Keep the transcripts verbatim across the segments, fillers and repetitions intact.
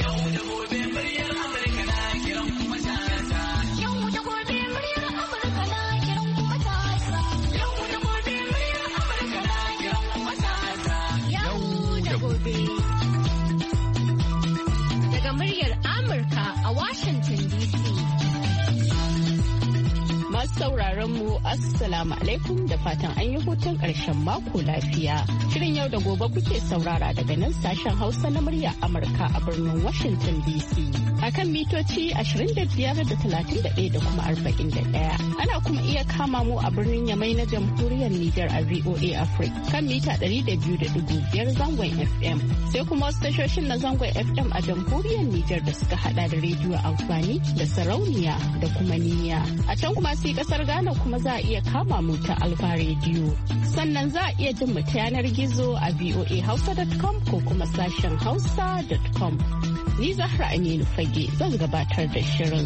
sauraron mu assalamu alaikum da fatan an yi hutun ƙarshen mako lafiya. Shirin yau da gobe kuke saurara daga nan sashen Hausa na murya Amurka a birnin Washington D C. Akan mitoci ashirin da biyar da talatin da ɗaya da kuma arba'in da ɗaya. Ana kuma iya kama mu a birnin Yamai na jamhuriyar Nijar a V O A Africa kan mita ɗari da biyu da ɗigo biyar zangon F M. Sai kuma wasu tashoshin na zangon F M a jamhuriyar Nijar da suka hada da rediyo amfani da sarauniya da kuma niyya. A can kuma sai kasar Ghana kuma za a iya kama mu ta Alfa Radio. Sannan za a iya jin mu ta yanar gizo a v o a hausa dot com ko kuma sashen hausa dot com. Ni Zahra Aminu Fage zan gabatar da shirin.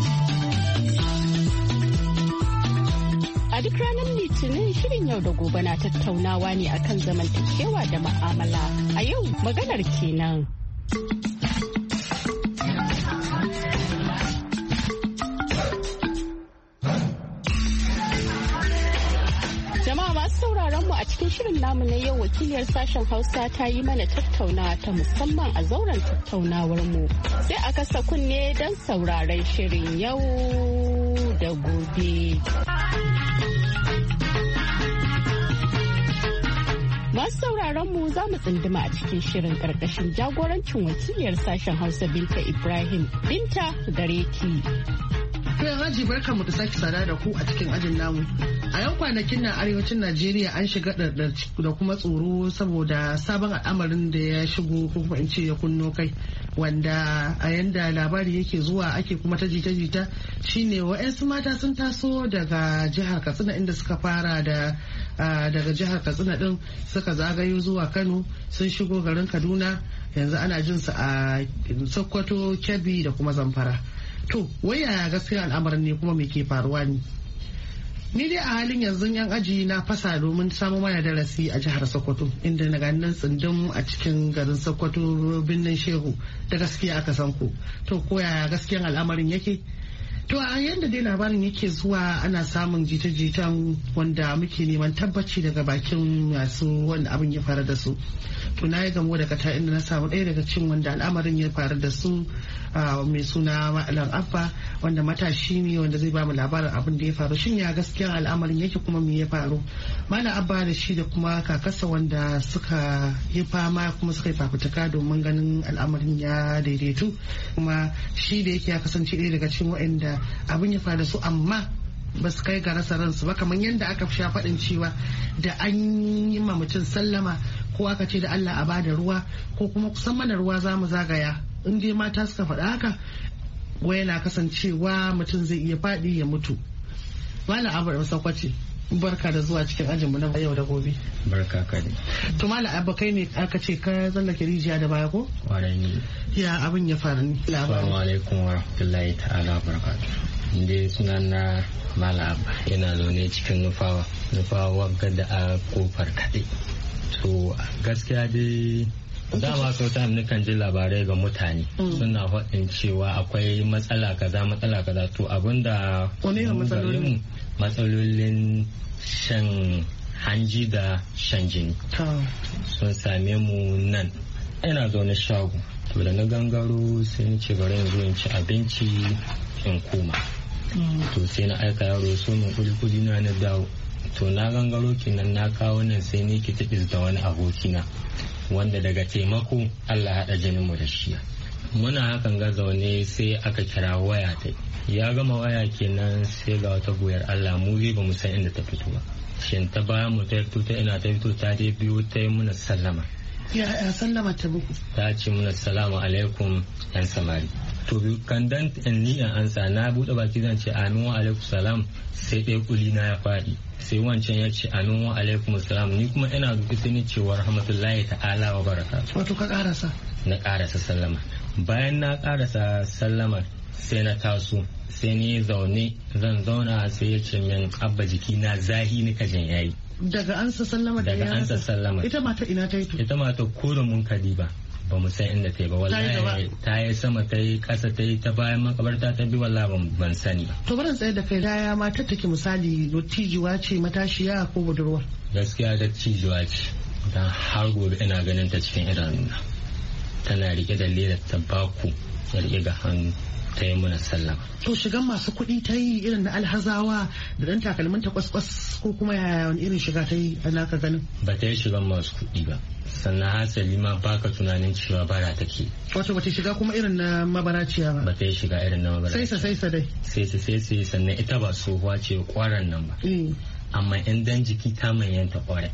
A duk ranar Litinin shirin yau da gobe na tattaunawa ne akan zamantakewa da ma'amala. A yau maganar kenan. A cikin shirin namu na yau wakiliyar sashen Hausa ta yi mana tattaunawa ta musamman a zauren tattaunawar mu. Sai a kasa kunne don sauraron shirin yau da gobe. Masu sauraron mu za mu tsinduma a cikin shirin karkashin jagorancin wakiliyar sashen Hausa Binta Ibrahim. Binta gare ki. Kuyan haji barka mu da sake sada da ku a cikin ajin namu. A yan kwanakin na arewacin Najeriya an shiga da kuma tsoro saboda sabon al'amarin da ya shigo ko kuma in ce ya kunno kai, wanda a yanda labari yake zuwa ake kuma ta jita-jita shine wa'yansu mata sun taso daga jihar Katsina inda suka fara da daga jihar Katsina din suka zagayo zuwa Kano sun shigo garin Kaduna, yanzu ana jin su a Sokoto, Kebbi da kuma Zamfara. To, waya gaskiya al'amarin ne kuma me ke faruwa ne? Ni dai a halin yanzu yan aji na fasa domin samu mana darasi a jihar Sokoto, inda na ganin tsindin a cikin garin Sokoto birnin Shehu da gaskiya aka san ku. To, ko yaya gaskiyan al'amarin yake? To a yadda dai labarin yake zuwa ana samun jita-jitan wanda muke neman tabbaci daga bakin masu wanda abin ya faru da su. To na yi gamo da kata inda na samu ɗaya daga cikin wanda al'amarin ya faru da su mai suna Malam Abba, wanda matashi ne wanda zai ba mu labarin abin da ya faru. Shin ya gaskiya al'amarin yake kuma me ya faru? Malam Abba da shi da kuma kakarsa wanda suka yi fama kuma suka yi fafutuka domin ganin al'amarin ya daidaitu, kuma shi da yake ya kasance ɗaya daga cikin waɗanda abin ya faru da su amma ba su kai ga rasa ransu ba, kamar yadda aka sha faɗin cewa da an yi ma mutum sallama ko aka ce da Allah a bada ruwa ko kuma kusan mana ruwa za mu zagaya, in dai mata suka faɗa haka wai yana kasancewa mutum zai iya faɗi ya mutu. Malam Abba da Sakwace, barka da zuwa cikin ajinmu na yau da gobe. Barka ka ne. To Malam Abba, kai ne aka ce ka zallake rijiya da baya ko? Kwarai ne. Ya abin ya faru ne? Assalamu alaikum wa rahmatullahi ta'ala wa barakatuh. Inda suna na Malam Abba, yana zaune cikin nufawa nufawa gada a kofar kaɗe. To gaskiya dai dama sau ta nukan ji labarai ga mutane suna faɗin cewa akwai matsala kaza matsala kaza, to abinda mu matsalolin shan hanji da shan jini sun same mu nan. Ina zaune shago, to da na gangaro sai ni ce bari yanzu in ci abinci in koma. To sai na aika yaro so min kuli-kuli na na dawo. To na gangaro kinan na kawo nan sai ni ki tabis da wani abokina wanda daga taimako Allah haɗa jinin mu da shi. Muna hakan ga zaune sai aka kira waya ta, ya gama waya kenan sai ga wata goyar Allah mu zai ba mu san inda ta fito ba. Shin ta bayan mu ta fito ta ina ta fito ta dai biyo ta yi muna sallama. Ya sallama ta muku? Ta ce muna salamu alaikum yan samari. To kan dan ni an ansa na bude baki zan ce amin wa alaikum salam, sai ɗaya kuli na ya faɗi, sai wancan ya ce amin wa alaikum salam, ni kuma ina zuƙi sai ni cewa rahmatullahi ta'ala wa barakatuh. Wato ka karasa? Na karasa sallama. Bayan na karasa sallama sai na taso sai ni zaune zan zauna sai ya ce min Abba jiki na zahi ni kajin yayi. Daga ansa sallama? Daga ansa sallama. Ita mata ina ta yi to? Ita mata ko da mun kadi ba ba mu san inda ta yi ba wallahi ta yi sama ta yi kasa ta yi ta bayan makabarta ta bi wallahi ban sani ba. To barin tsaye da kai daya matar take misali dottijuwa ce matashiya ko budurwa? Gaskiya dattijuwa ce dan har gobe ina ganin ta cikin idanuna tana rike da leda tabbaku ya rike ga hannu ta yi muna sallama. To shigan masu kuɗi ta yi irin na alhazawa da dan takalmin ta kwaskwas ko kuma yaya wani irin shiga ta yi ana ka ganin? Ba ta yi shigan masu kuɗi ba sannan hasali ma baka tunanin cewa bara take. Wato ba ta shiga kuma irin na mabaraciya ba? Ba ta yi shiga irin na mabaraciya. Sai sa sai sa dai. Sai sa sai sa sannan ita ba tsohuwa ce kwaran nan ba. Amma in dan jiki ta manyanta kwarai.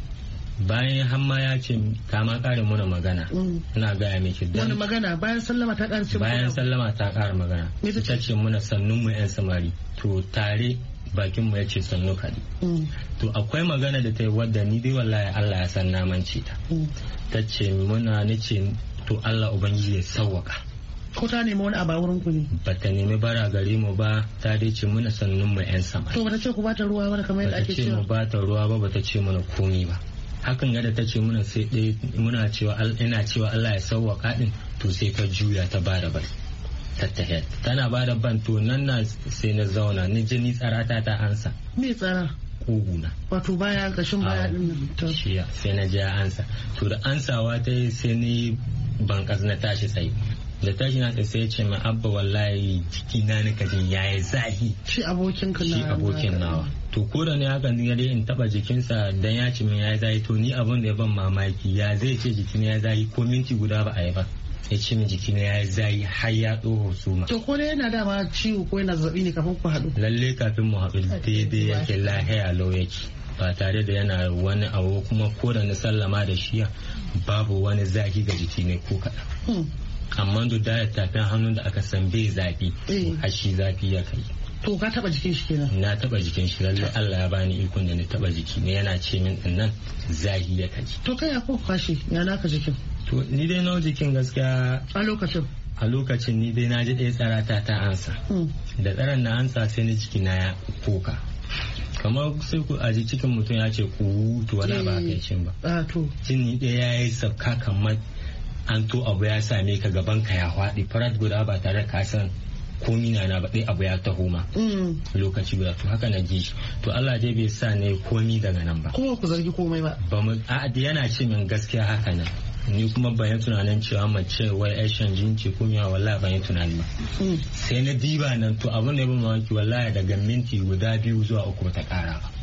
Bayan hamma ya ce ta ma kare muna magana ina gaya miki wani magana bayan sallama ta kare ce bayan sallama ta kare magana ita ce muna sannun mu yan samari to tare bakin mu yace sannu kadi to akwai magana da ta yi wadda ni dai wallahi Allah ya san naman ce ta ta ce muna nace to Allah ubangiji ya sawwaka ko ta nemi wani abu a wurin ku ne? Ba ta nemi bara gare mu ba ta dai ce muna sannun mu yan samari. To ba ta ce ku ba ta ruwa ba kamar yadda ake cewa? Ba ta ce mu ba ta ruwa ba ba ta ce mana komi ba. Hakan ga da ta ce muna sai dai muna cewa ina cewa Allah ya sauwaka din to sai ta juya ta bada ban tattahe tana bada ban to nan na sai na zauna ni je ni tsarata ta ansa. Me tsara? Kuguna. Wato baya gashin baya din nan to shiya sai na je ansa to da ansawa ta sai ni ban na tashi tsaye da tashi na sai ya ce min abba wallahi jiki na nika jin yayi zahi. Shi abokin ka shi abokin nawa to ko da ne haka ni dai in taba jikinsa dan ya ce min yayi zahi to ni abun da ya ban mamaki ya zai ce jikin ya zahi ko minti guda ba a yi ba ya ce min jikin ya zahi har ya doho suma. To ko dai yana dama ciwo ko yana zazzabi ne kafin ku haɗu? Lalle kafin mu haɗu daidai yake lahiya lau yake ba tare da yana wani abu kuma ko da na sallama da shi babu wani zahi ga jiki ne ko kaɗan. Amma duk da tafin hannun da aka san bai zafi a shi zafi ya kai. To ka taba jikin shi kenan? Na taba jikin shi lalle Allah ya bani ikon da na taba jiki ne yana ce min din nan zahi ya kai. To kai ya ko kwashi ya naka jikin? To ni dai nawa jikin gaskiya a lokacin a lokacin ni dai na ji ɗaya tsarata ta ansa da tsaron na ansa sai ni jiki na ya koka kamar sai ku aji cikin mutum ya ce ku to wala ba kai cin ba jini ɗaya ya yi sabka kamar an to abu ya same ka gaban ka ya faɗi farat guda ba tare ka san komi na na ba dai abu ya taho ma lokaci guda to haka na ji to Allah dai bai sa ne komi daga nan ba kuma ku zargi komai ba ba mu a yana ce min gaskiya haka nan ni kuma ban yi tunanin cewa mace wai ai shanjin ce kuma ya wallahi ban yi tunani ba sai na diba nan to abin da ya ban mamaki wallahi daga minti guda biyu zuwa uku ta kara ba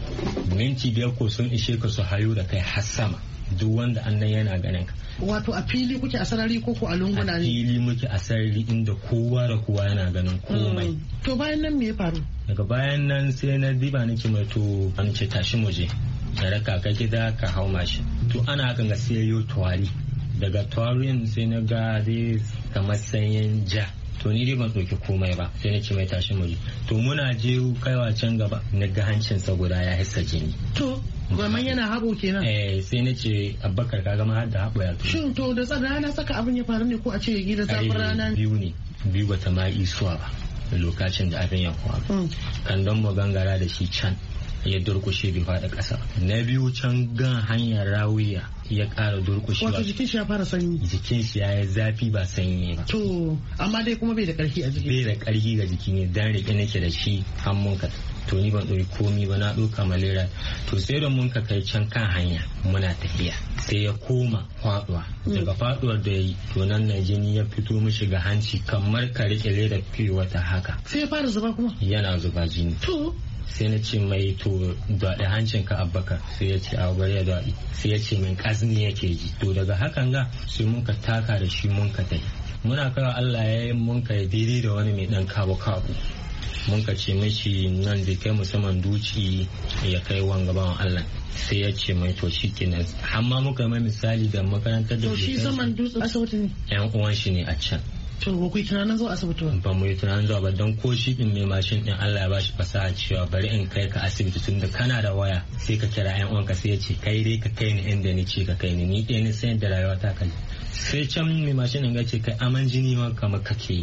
minti biyar ko sun ishe ka su hayo da kai har sama duk wanda annan yana ganin ka. Wato a fili kuke a sarari ko ko a lunguna ne? A fili muke a sarari inda kowa da kowa yana ganin komai. To bayan nan me ya faru? Daga bayan nan sai na diba nake mai to an ce tashi muje da raka ka gida ka hau mashi. To ana hakan ga sai yo tuwari daga tuwarin sai na ga dai kamar sanyin ja. To ni dai ban ɗauki komai ba sai na ce mai tashi muje. To muna je kaiwa can gaba na ga hancinsa guda ya hissa jini. To Gwamman yana haɓo kenan? Eh sai na ce Abubakar ka gama har da haɓo ya tuno. Shin to da tsada rana saka abin ya faru ne ko a ce gida zafin rana? Biyu ne biyu bata ma isuwa ba lokacin da abin ya faru. Kan don mu gangara da shi can ya durkushe bai faɗa ƙasa. Na biyu can gan hanyar rawiya ya ƙara durkushewa. Wato jikin shi ya fara sanyi? Jikin shi ya yi zafi ba sanyi ba. To amma dai kuma bai da ƙarfi a jiki? Bai da ƙarfi ga jiki ne dan riƙe nake da shi hannun ka. To ni ban ɗauki komi ba na ɗauka malera to sai da mun ka kai can kan hanya muna tafiya sai ya koma faɗuwa daga faɗuwar da ya yi to nan na jini ya fito mishi ga hanci kamar ka riƙe leda fiye wata haka. Sai ya fara zuba kuma? Yana zuba jini. To sai na ce mai to daɗe hancin ka Abubakar sai ya ce a bari ya daɗi sai ya ce min ƙazni yake ji to daga hakan ga sai mun ka taka da shi mun ka tai muna kawo Allah ya yi mun ka daidai da wani mai ɗan kawo kawo mun ka ce mashi nan da kai musamman duci ya kai wanga bawan Allah sai ya ce mai to shi kenan amma muka mai misali da makarantar da to shi zaman dutse asibiti ne yan uwan shi ne a can to ba ku yi tunanin zuwa asibiti ba ba mu yi tunanin zuwa ba don ko shi din mai mashin din Allah ya bashi fasaha cewa bari in kai ka asibiti tun da kana da waya sai ka kira yan uwanka sai ya ce kai dai ka kai ni inda ni ce ka kai ni ni ɗaya ni sai da rayuwa ta kai sai can mai mashin din ga ce kai aman jini ma kamar kake yi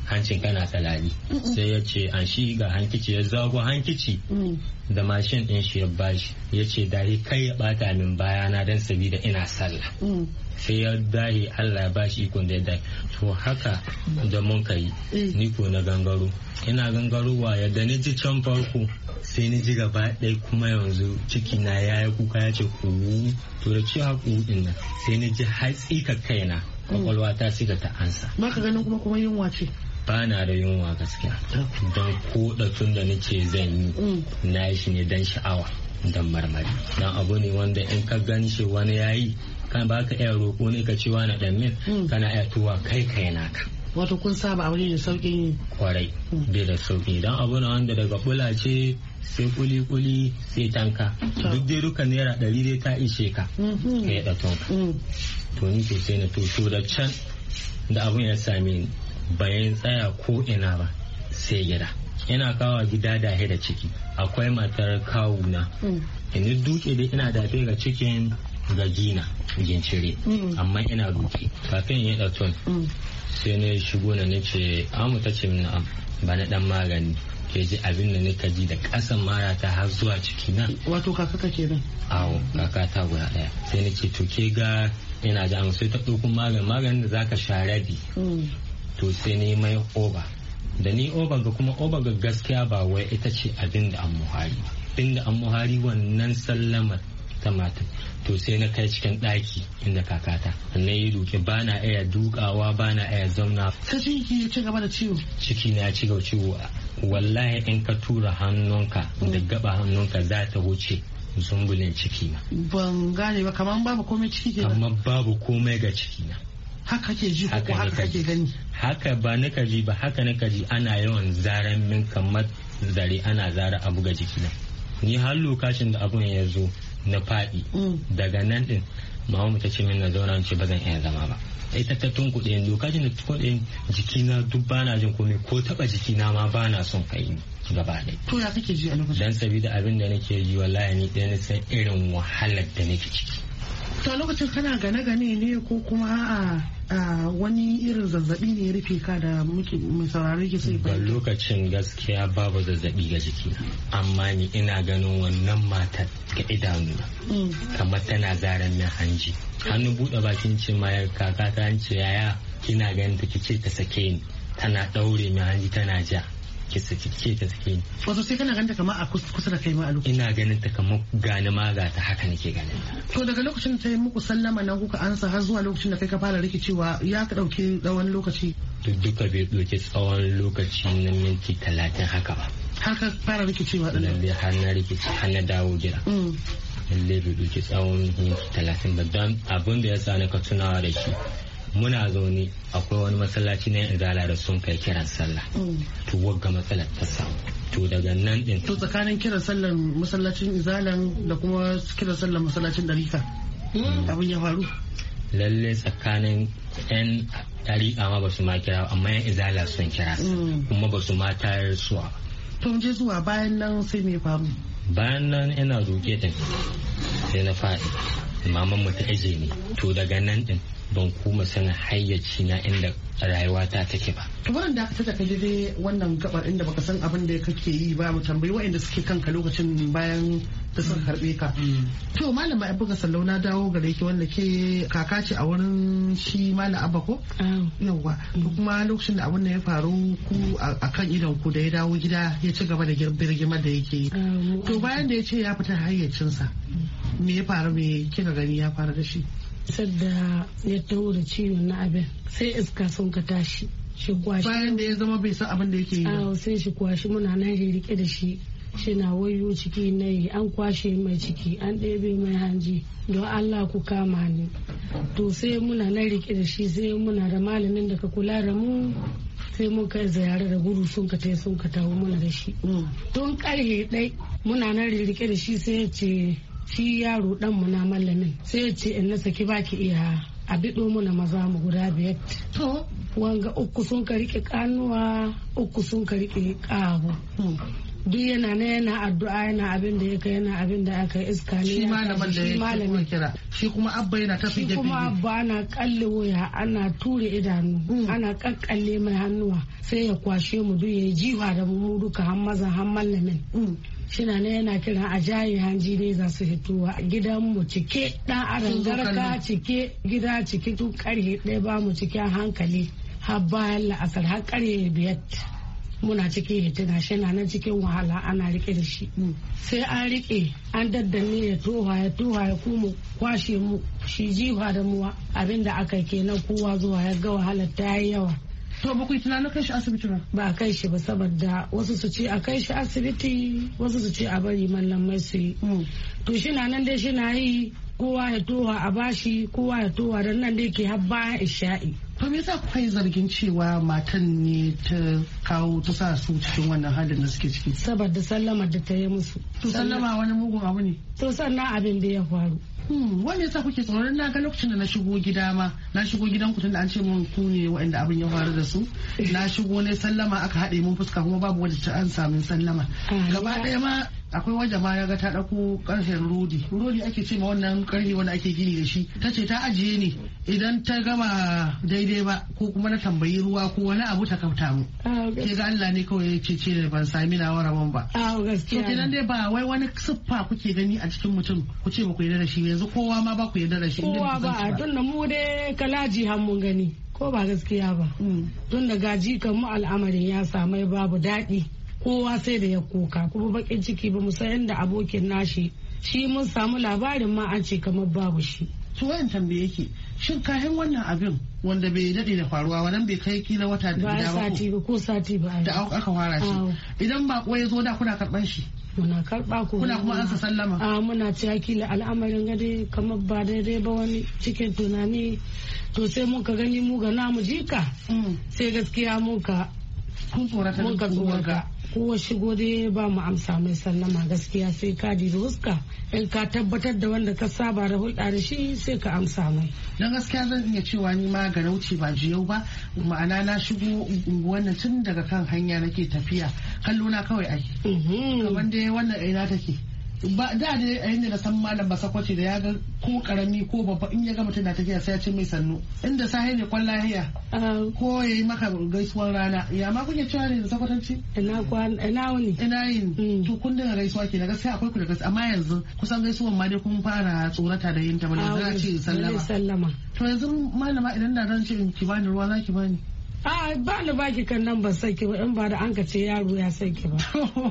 hancin kana salali sai ya ce an shi ga hankici ya zago hankici da mashin din shi ya bashi ya ce dare kai ya bata min bayana don sabida ina sallah sai ya dahi Allah ya bashi ikon da ya dahi to haka da mun kai ni ko na gangaro ina gangarowa yadda ni ji can farko sai ni ji gaba ɗaya kuma yanzu ciki na ya yi kuka ya ce kuwu to da cewa kuwu din nan sai ni ji hatsi ka kaina kwakwalwa ta siga ta ansa baka ganin kuma kuma yunwa ce ba na da yunwa gaskiya don koda tun da nace zan yi na yi shi ne don sha'awa don marmari don abu ne wanda in ka gani shi wani yayi kan baka iya roƙo ne ka ce wani ɗan min kana iya tuwa kai kai naka wato kun saba abu ne da sauƙin yi kwarai bai da sauƙi don abu na wanda daga bula ce sai kuli-kuli sai tanka duk dai duka naira ɗari dai ta ishe ka ka yi ɗatonka to ni ke sai na to da can da abun ya same ni bayan tsaya ko ina ba sai gida ina kawo gida da da ciki akwai matar kawuna ina duke dai ina dafe ga cikin gajina gincire amma ina duke kafin ya ɗaton sai na shigo na nace amu ta ce min ba na dan magani ke ji abin da nika ji da kasan mara ta har zuwa ciki na wato kaka kake nan awo kaka ta guda daya sai nace to ke ga ina ji sai ta ɗauko magani maganin da zaka sha rabi to sai ne mai oba da ni oba ga kuma oba ga gaskiya ba wai ita ce abin da an muhari abin da an muhari wannan sallamar ta matan to sai na kai cikin ɗaki inda kakata na yi duke ba na iya dukawa ba na iya zauna ta ciki ya ci gaba da ciwo ciki na ci gaba ciwo wallahi in ka tura hannunka da gaba hannunka za ta wuce zumbulin ciki na ban gane ba kamar babu komai ciki ke amma babu komai ga ciki na haka ke ji ko haka kake gani haka ba nika ji ba haka nika ji ana yawan zaran min kamar zare ana zara abu ga jiki na ni har lokacin da abun ya zo na faɗi daga nan din mamu ta ce min na zauna ce ba zan iya zama ba ita ta tunkuɗe lokacin da tunkuɗe jikina duk bana jin komai ko taɓa jikina ma bana son kai ni gaba ɗaya. To ya kake ji a lokacin? Dan sabida abin da nake ji wallahi ni ɗaya na san irin wahalar da nake ciki. Ta lokacin kana gane-gane ne ko kuma a wani irin zazzabi ne ya rufe ka da muke mai saurari ke sai ba lokacin gaskiya babu zazzabi ga jiki amma ni ina ganin wannan matar ga idanu kamar tana zaren min hanji hannu buɗe bakin ce ma kaka ta ce yaya kina ganin ta kice ta sake ni tana ɗaure min hanji tana ja ki sake ta sake ni wato sai kana ganta kamar a kusa da kai ma a lokacin ina ganin ta kamar gani ma ga ta haka nake ganin ta to daga lokacin ta yi muku sallama nan kuka ansa har zuwa lokacin da kai ka fara rikicewa ya ka dauke tsawon lokaci duka bai dauke tsawon lokaci na minti talatin haka ba har ka fara rikicewa din lalle har na rikici har na dawo gida lalle bai dauke tsawon minti talatin ba don abin da ya sa na ka tunawa da shi muna zaune akwai wani masallaci na izala da sun kai kiran sallah to wagga matsalar ta samu to daga nan din to tsakanin kiran sallar masallacin izalan da kuma kiran sallar masallacin darika abin ya faru lalle tsakanin yan dariƙa ma ba su ma kira amma yan izala sun kira kuma ba su ma tayar suwa to je zuwa bayan nan sai me faru bayan nan ina roƙe din sai na faɗi maman mu ta aje ne to daga nan din ban kuma sanin hayyaci na inda rayuwa ta take ba. To wannan da aka taka daidai wannan gabar inda baka san abin da kake yi ba mu tambayi waɗanda suke kanka lokacin bayan da suka karbe ka. To malama Abba ga sallau na dawo gare ki wanda ke kaka ce a wurin shi malam Abba ko? Yawwa. To kuma lokacin da abin da ya faru ku a kan idon ku da ya dawo gida ya ci gaba da girgimar da yake yi. To bayan da ya ce ya fita hayyacinsa me ya faru me kika gani ya faru da shi? Sadda ya taho da ciwon na abin sai iska sun ka tashi shi kwashi bayan da ya zama bai san abin da yake yi ba sai shi kwashi muna nan rike da shi shi na wayo ciki na yi an kwashe mai ciki an ɗebe mai hanji don Allah ku kama ni to sai muna nan rike da shi sai muna da malamin da ka kula da mu sai mun kai ziyara da gudu sun ka tai sun ka tawo muna da shi don karhe ɗai muna nan rike da shi sai ya ce shi yaro dan mu na mallamin sai ya ce in na saki baki iya a bido muna maza mu guda biyar to wanga uku sun ka rike kanuwa uku sun ka rike kawo duk yana na yana addu'a yana abin da yake yana abin da aka iska ne shi malamin da ya kira shi kuma abba yana ta fige shi kuma abba ana kalle waya ana ture idanu ana kakkalle mai hannuwa sai ya kwashe mu duk ya jiwa da mu duka har maza har mallamin shina ne yana kiran a jaye hanji ne za su hitowa gidan mu cike dan aran garka cike gida cike tun karhe ɗaya ba mu cikin hankali har bayan la'asar har karhe biyar muna cikin hitina shi na nan cikin wahala ana rike da shi sai an rike an daddanne ya toha ya toha ya kuma kwashe mu shi jiwa da muwa abinda aka kenan kowa zuwa ya ga wahalar ta yi yawa. To ba ku yi tunanin kai shi asibiti ba? Ba a kai shi ba saboda wasu su ce a kai shi asibiti wasu su ce a bari mallamai su yi. To shi na nan dai shi na yi kowa ya toha a bashi kowa ya toha da nan dai ke har bayan isha'i. To me yasa kuka yi zargin cewa matan ne ta kawo ta sa su cikin wannan halin da suke ciki? Saboda sallamar da ta yi musu. To sallama wani mugun abu ne? To sannan abin da ya faru. Hmm, wanda yasa kuke tsoron na ga lokacin da na shigo gida ma na shigo gidan ku tunda an ce mun ku ne waɗanda abin ya faru da su na shigo ne sallama aka haɗe mun fuska kuma babu wanda ta an samu sallama gaba ɗaya ma akwai wajen ma ya ga ta ɗauko ƙarfen rodi rodi ake ce ma wannan ƙarfe wanda ake gini da shi ta ce ta ajiye ne idan ta gama daidai ba ko kuma na tambayi ruwa ko wani abu ta kauta mu ke ga Allah ne kawai ya ce ce ban sami na warawan ba to kenan dai ba wai wani siffa kuke gani a cikin mutum ku ce ba ku yarda da shi yanzu kowa ma ba ku yarda da shi kowa ba a tun da mu dai kalaji har mun gani ko ba gaskiya ba tun da gaji kan mu al'amarin ya samu babu daɗi kowa sai da ya koka kuma bakin ciki ba mu san yadda abokin nashi shi mun samu labarin ma an ce kamar babu shi. To wayan tambaye yake shin kayan wannan abin wanda bai daɗe da faruwa wannan bai kai kila wata da gida ba sati ba ko sati ba da aka fara shi idan ba ya zo da kuna karɓan shi muna karɓa ko kuna kuma ansa sallama a muna cewa kila al'amarin gade kamar ba daidai ba wani cikin tunani to sai muka gani mu ga namu jika sai gaskiya muka kun tsorata muka tsorata kowa shigo dai ba mu amsa mai sallama gaskiya sai ka di huska in ka tabbatar da wanda ka saba da hulɗa da shi sai ka amsa mai. Don gaskiya zan iya cewa ni ma ga rauci ba jiyau ba ma'ana na shigo wannan tun daga kan hanya nake tafiya kallo na kawai ake. Kamar dai wannan ina take. Ba da dai a yadda na san malam ba sakwace da ya ga ko karami ko babba in ya ga mutum na tafiya sai ya ce mai sannu inda sahi ne kwan lahiya ko ya yi maka gaisuwar rana ya ma kuke cewa ne da sakwatanci ina kwan ina wani ina yin to kun dinga gaisuwa ke na gaskiya akwai ku da gaskiya amma yanzu kusan gaisuwan ma dai kun fara tsorata da yin ta ba za ce sallama to yanzu malama idan da zan ce ki bani ruwa za ki bani a ba ni baki kan nan ban saki ba in ba da an ka ce yaro ya saki ba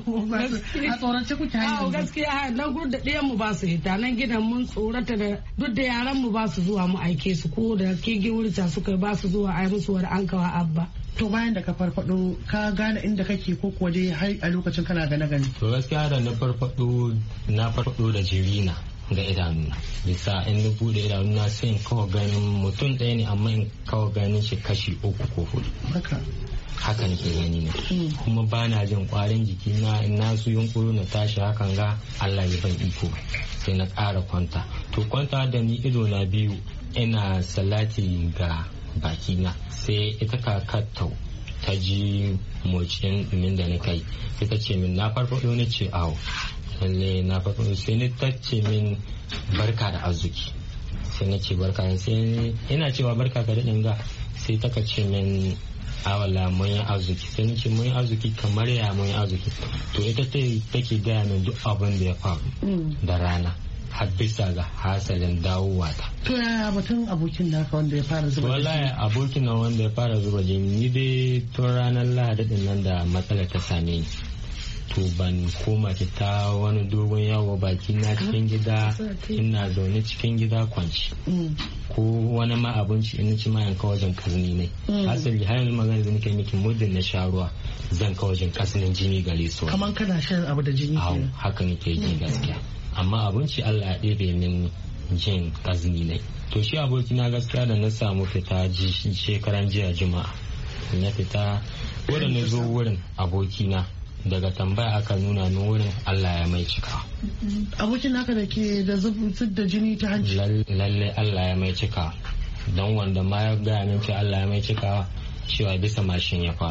a tsorace kuke hanyar a gaskiya nan gudu da ɗayan mu ba su hita nan gidan mun tsorata da duk da yaran mu ba su zuwa mu aike su ko da kege wurta suka ba su zuwa ai musu wani an kawa abba to bayan da ka farfado ka gane inda kake ko kuwa dai har a lokacin kana gane gani to gaskiya da na farfado na farfado da jirina ga idanuna bisa in na bude idanuna sai in kawo ganin mutum ɗaya ne amma in kawo ganin shi kashi uku ko hudu haka nake gani ne kuma ba na jin kwarin jiki na in na su yunkuru na tashi hakan ga Allah ya ban iko sai na ƙara kwanta to kwanta da ni ido na biyu ina salati ga bakina sai ita kakatau ta ji motsin min da na kai sai ta ce min na farfado na ce awo lalle na farko sai ni tace min barka da arziki sai na ce barka sai ina cewa barka ka daɗin ga sai ta ce min awala mun yi arziki sai ni ce mun yi arziki kamar ya mun yi arziki to ita take gaya min duk abin da ya faru da rana har bisa ga hasalin dawowa ta. To ya batun abokin naka wanda ya fara zuba jini? Wallahi abokin nan wanda ya fara zuba jini ni dai tun ranar lahadin nan da matsala ta same ni. To ban koma ta wani dogon yawo baki na cikin gida ina zaune cikin gida kwanci ko wani ma abinci ina ci mayan kawajin kasni ne asali har yanzu magana da nake miki muddin na sha ruwa zan kawajin kasnin jini gare su kaman kana shan abu da jini ke haka nake yi gaskiya amma abinci Allah ya ɗebe min jin kasni ne to shi aboki na gaskiya da na samu fita shekaran jiya juma'a na fita wurin na zo wurin abokina daga tambaya aka nuna ni wurin Allah ya mai cika. Abokin naka da ke da zub da jini ta hanci? Lalle Allah ya mai cika. Don wanda ma ya gaya min ce Allah ya mai cika cewa bisa mashin ya faɗo.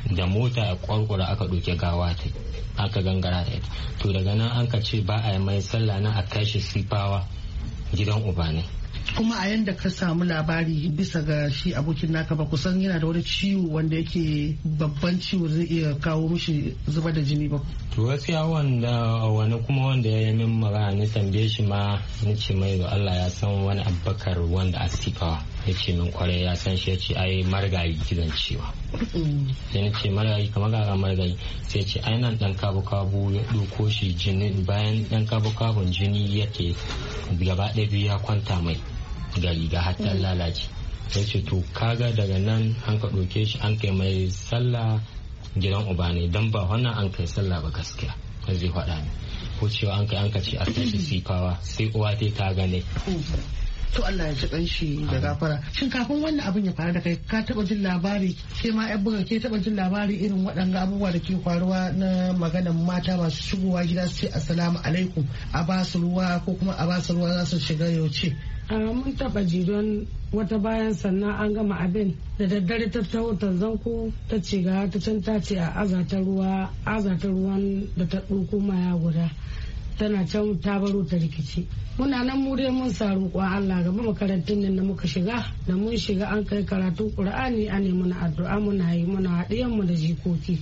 da mota a kwarkwara aka ɗauke gawa ta aka gangara da ita. To daga nan an ka ce ba a yi mai sallah na a kai shi sifawa gidan uba ne. Kuma a yanda ka samu labari bisa ga shi abokin naka ba kusan yana da wani ciwo wanda yake babban ciwo zai iya kawo mishi zuba da jini ba. To gaskiya wanda wani kuma wanda ya yi min magana ni tambaye shi ma ni ce mai da Allah ya san wani Abubakar wanda a sifawa ya ce min kwarai ya san shi ya ce ai margayi gidan ciwa. Sai ni ce margayi kamar ga margayi sai ce ai nan dan kabu kabu ya ɗauko shi jini bayan dan kabu kabun jini yake gaba ɗaya biyu ya kwanta mai ga riga har ta lalace. Ya ce to kaga daga nan an ka ɗauke shi an kai mai sallah gidan uba ne don ba wannan an kai sallah ba gaskiya zai faɗa ne ko cewa an kai an ka ce a tashi sifawa sai uwa ta gane. To Allah ya ji kanshi da gafara. Shin kafin wannan abin ya faru da kai ka taba jin labari ke ma yan buga ke taba jin labari irin waɗannan abubuwa da ke faruwa na maganan mata masu shigowa gida su ce assalamu alaikum a ba su ruwa ko kuma a ba su ruwa za su shiga yauce? Mun taba ji don wata bayan sannan an gama abin da daddare ta taho ta zanko ta ce ga ta can ta ce a azata ruwa azata ruwan da ta ɗauko maya guda tana can ta baro ta rikici. Muna nan mu dai mun sa roƙon Allah gaba makarantun nan da muka shiga da mun shiga an kai karatun Qur'ani an nemi muna addu'a muna yi muna haɗiyan mu da jikoki.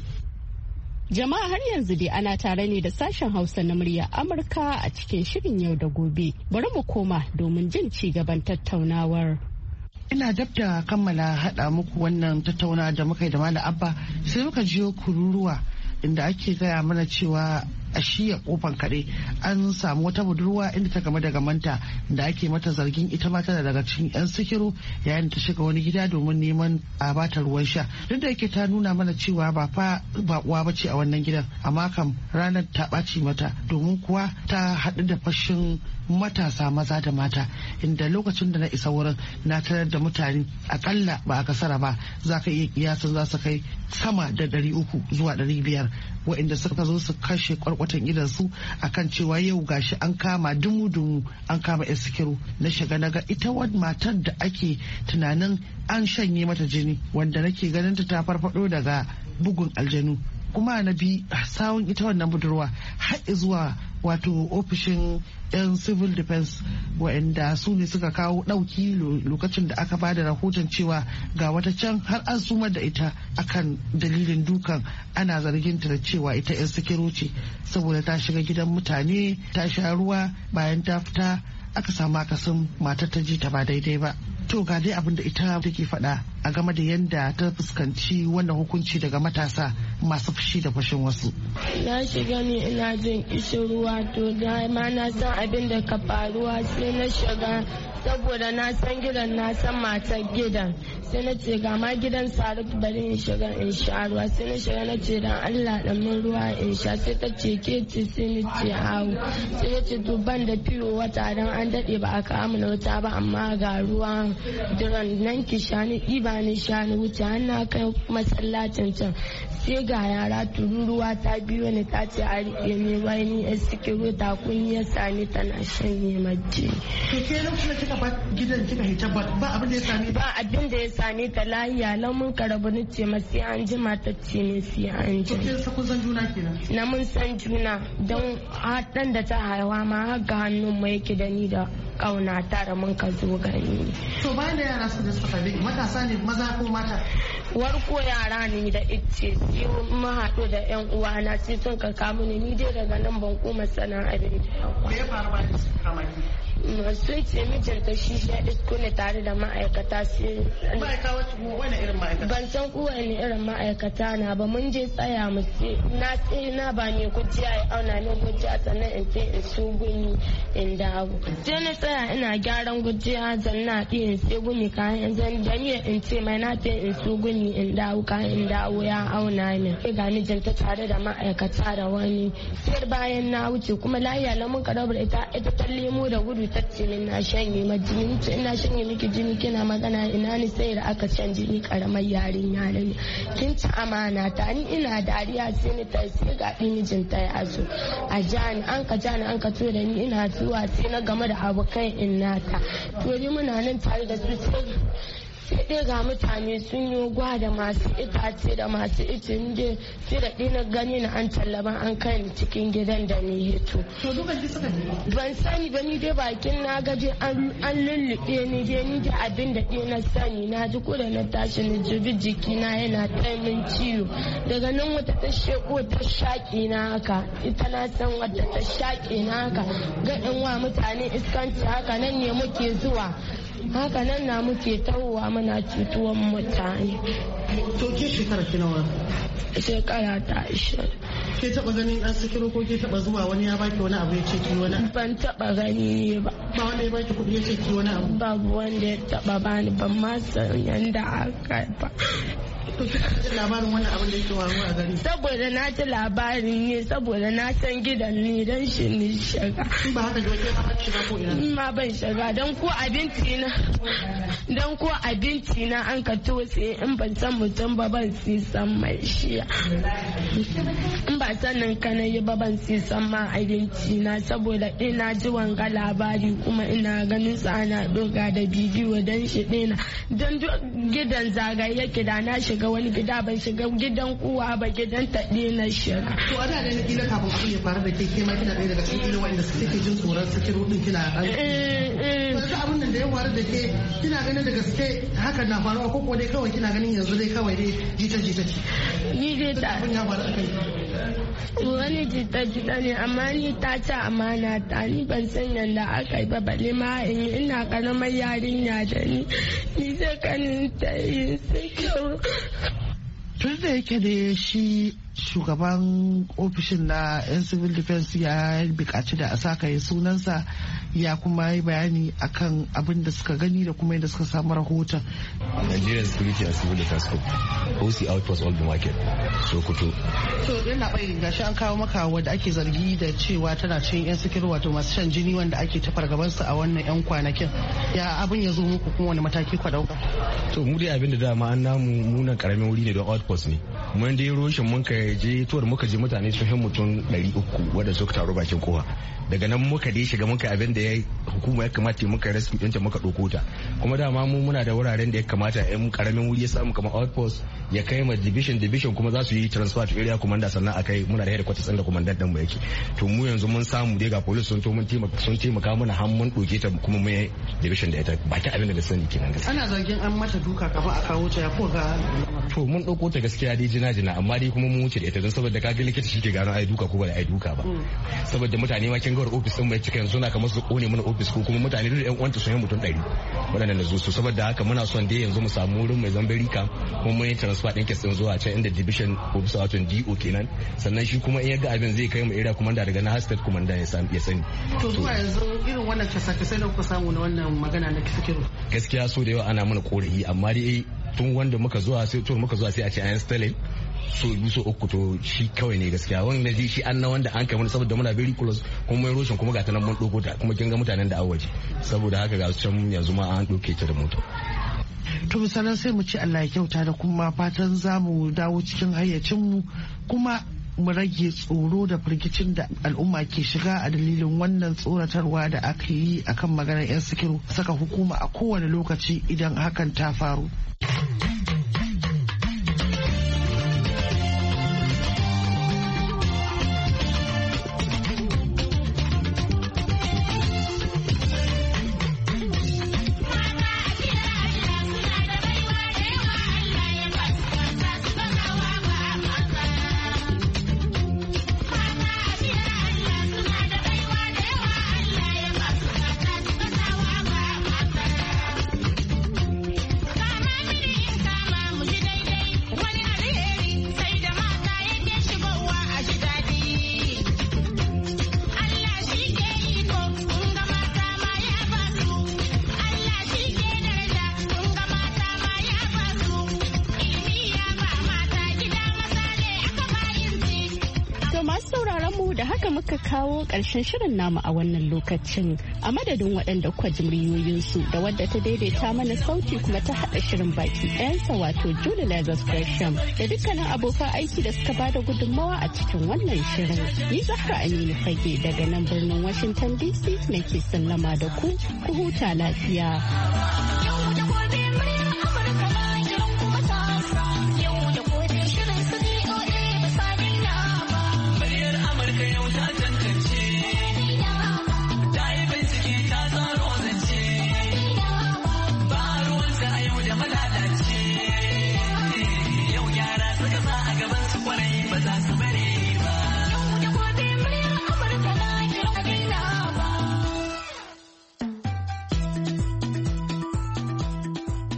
Jama'a har yanzu dai ana tare ne da sashen Hausa na murya Amurka a cikin shirin yau da gobe. Bari mu koma domin jin ci gaban tattaunawar. Ina dab da kammala haɗa muku wannan tattauna da muka yi da Malam Abba sai muka jiyo kururuwa inda ake gaya mana cewa a shiya kofan kaɗe an samu wata budurwa inda ta game da gamanta da ake mata zargin ita ma tana daga cikin yan sikiru yayin ta shiga wani gida domin neman a bata ruwan sha duk da yake ta nuna mana cewa ba fa ba uwa bace a wannan gidan amma kam ranar ta ɓaci mata domin kuwa ta haɗu da fashin matasa maza da mata inda lokacin da na isa wurin na tarar da mutane akalla ba a kasara ba za ka iya kiyasan za su kai sama da ɗari uku zuwa ɗari biyar waɗanda suka zo su kashe kwarkwatan idansu akan cewa yau gashi an kama dumu-dumu an kama yan sikiru na shiga naga ita wani matar da ake tunanin an shanye mata jini wanda nake ganin ta farfado daga bugun aljanu kuma na bi sawun ita wannan budurwa har zuwa wato ofishin yan civil defense waɗanda su ne suka kawo ɗauki lokacin da aka bada rahoton cewa ga wata can har an sumar da ita akan dalilin dukan ana zargin ta da cewa ita yan sikiro ce saboda ta shiga gidan mutane ta sha ruwa bayan ta fita aka samu akasin matar ta ji ta ba daidai ba. To ga dai abin da ita take faɗa a game da yadda ta fuskanci wannan hukunci daga matasa masu fushi da fashin wasu. Na shiga ne ina jin kishin ruwa to da ma na san abin da ka faruwa sai na shiga saboda na san gidan na san matar gidan sai na ce ga ma gidan Sarif bari in shiga in sha ruwa sai na shiga na ce dan Allah dan min ruwa in sha sai ta ce ke ce sai ni ce awo sai ya ce to ban da fiyo wata dan an dade ba aka amuna wata ba amma ga ruwa duran nan ki sha ni ɗiba ni sha ni wuce har na kai masallacin can sai ga yara tururuwa ta biyo ni ta ce a riƙe ni wai ni a sikiro ta kun ya sani tana shanye mace. Ke lokacin da kika ba gidan kika hita ba abin da ya sami ba abin da ya same ta lahiya lau mun karabu ni ce ma sai an ji mata ce ne sai an ji. Kin kun san juna kenan? Na mun san juna don haɗan da ta haihuwa ma har ga hannun mu yake da ni da kauna tara mun ka zo gani. To bayan da yara su da suka bi matasa ne maza ko mata? Warko yara ne da ice sai mu haɗu da yan uwana sai sun ka kamu ne ni dai daga nan ban koma sanan abin da me ya faru bayan da suka kama ki? Sun ce mijinta shi ya isko ne tare da ma'aikata sai ma'aikata wani irin ma'aikata ban san kowane irin ma'aikata na ba mun je tsaya mu ce na tsaye na ba ne gujiya ya auna ne gujiya sannan in ce in su gumi in dawo sai na tsaya ina gyaran gujiya zanna ɗi in sai gumi kayan zan da ni in ce mai na ce in su gumi in dawo kayan in dawo ya auna min sai ga mijinta tare da ma'aikata da wani sai bayan na wuce kuma lahiya lamun karabar ita ita ta lemo da gudu ta ce min na shanye ma jini ce ina shanye miki jini kina magana ina ni sai da aka can jini karamar yarinya ne kin ci amana ta ni ina dariya sai ni ta sai ga mijinta ya zo a jani an ka jani an ka to da ni ina zuwa sai na game da abokan innata to ni muna nan tare da su sai sai dai ga mutane sun yi gwa da masu itace da masu icin je sai da ɗina gani na an tallaban an kai ni cikin gidan da ni hito. Ban sani ba ni dai bakin na gaje an lullube ni dai ni da abin da ɗaya na sani na ji ko da na tashi ni jibi jikina yana taimin ciwo daga nan wata ta sheko ta shaƙi na haka ita na san wadda ta shaƙi na haka ga in wa mutane iskanci haka nan ne muke zuwa haka nan na muke tahowa muna cutuwan mutane. To ke shekara ki nawa? Shekara ta ishirin. Ke taba ganin an sikiro ko ke taba zuwa wani ya baki wani abu ya ce ki wani? Ban taba gani ne ba. Ba wanda ya baki kuɗi ya ce ki wani abu? Babu wanda ya taba bani ban ma san yanda aka ba. To kika ji labarin wannan abin da yake faruwa a gari? Saboda na ji labarin ne saboda na san gidan ne dan shi ne shiga. Ba haka ga ke ba shiga ko ina? Ma ban shiga dan ko abinci na dan ko abinci na an ka tose in ban san mutum ba ban si san mai shiya. In ba sanin ka na yi ba ban si san ma abinci na saboda ina ji wanga labari kuma ina ganin su ana doga da bidiyo dan shi dina dan gidan zagaye yake da na shiga wani gida ban shiga gidan uwa ba gidan ta na shiga. To a da ne kila kafin ku ya faru da ke ke ma kina ɗaya daga cikin irin wanda suke jin tsoron sikiru din kina ɗan. Eh eh. abin nan da ya faru da ke kina ganin da gaske hakan na faruwa ko ko dai kawai kina ganin yanzu dai kawai dai jita jita ce. Ni dai ta. Abin ya faru akai. Wani jita jita ne amma ni ta ci amana ta ni ban san yanda aka yi ba balle ma in ina karamar yarinya da ni ni sai kanin ta yi sikiru. Tun da yake da shi shugaban ofishin na yan civil defense ya bukaci da a saka ya sunansa ya kuma yi bayani akan abin da suka gani da kuma yadda suka samu rahoton. Nigerian Security and Civil Defense Corps, O C Outpost Old Market, Sokoto. To yana bai gashi an kawo maka wadda ake zargi da cewa tana cikin yan sikiri wato masu shan jini wanda ake ta fargabansu a wannan yan kwanakin. Ya abin ya zo muku kuma wani mataki kwa dauka? To mu dai abin da dama an namu munan karamin wuri ne don outpost ne. Mun dai roshin mun ka je to da muka je mutane sun hin mutum ɗari uku wanda suka taru bakin kowa. Daga nan muka dai shiga muka abin da ya hukuma ya kamata muka rescue ɗinta muka ɗauko ta. Kuma dama mu muna da wuraren da ya kamata yan karamin wuri ya samu kamar outpost ya kai ma division division kuma za su yi transfer to area commander sannan akai muna da headquarters ɗin da commander ɗin mu yake. To mu yanzu mun samu dai ga police sun to mun taimaka sun taimaka mana har mun ɗauke ta kuma mun yi division da ita baki abin da sani kenan gaskiya. Ana zargin an mata duka kafa a kawo ta ya ko ga. To mun ɗauko ta gaskiya dai jina jina amma dai kuma mun wuce da ita don saboda ka ga likita shi ke gano ai duka ko ba ai duka ba. Saboda mutane ma kin ga office din mai cika yanzu na kamar su kone mana office ko kuma mutane da yan uwanta sun yi mutum ɗari waɗannan da zo su saboda haka muna son dai yanzu mu samu wurin mai zambari kam kuma mun yi transfer ɗin kes ɗin zuwa can inda division officer wato D O kenan sannan shi kuma in ya ga abin zai kai mu area commander daga na state commander ya sani. To zuwa yanzu irin wannan kasa-kasai da kuka samu na wannan magana na kifikiru. Gaskiya so da yawa ana mana korafi amma dai tun wanda muka zuwa sai tun muka zuwa sai a ce ayan stalin so biyu so uku to shi kawai ne gaskiya wanda ji shi an na wanda an kai mana saboda muna very close kuma mai roshin kuma ga ta nan mun ɗauko ta kuma kin ga mutanen da awaji saboda haka ga su can yanzu ma an ɗauke ta da mota. To misalan sai mu ce Allah ya kyauta da kuma fatan za mu dawo cikin hayyacinmu kuma mu rage tsoro da firgicin da al'umma ke shiga a dalilin wannan tsoratarwa da aka yi akan maganar 'yan sikiru saka hukuma a kowane lokaci idan hakan ta faru. Da haka muka kawo ƙarshen shirin namu a wannan lokacin a madadin waɗanda kuka ji muryoyinsu da wadda ta daidaita mana sauti kuma ta haɗa shirin baki ɗayansa wato Julie Lazarus Gresham da dukkanin abokan aiki da suka bada gudunmawa a cikin wannan shirin. Ni Zahra Aminu Fage daga nan birnin Washington D C nake sallama da ku ku huta lafiya. ba za su